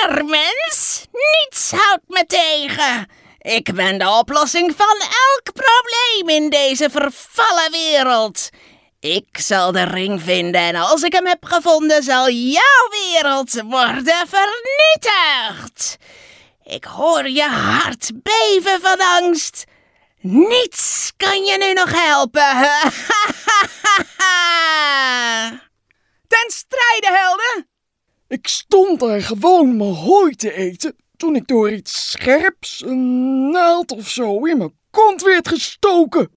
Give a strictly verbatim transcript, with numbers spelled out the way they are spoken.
klaar, mens. Niets houdt me tegen. Ik ben de oplossing van elk probleem in deze vervallen wereld. Ik zal de ring vinden en als ik hem heb gevonden zal jouw wereld worden vernietigd. Ik hoor je hart beven van angst. Niets kan je nu nog helpen. Ten strijde, helden! Ik stond daar gewoon mijn hooi te eten toen ik door iets scherps, een naald of zo, in mijn kont werd gestoken.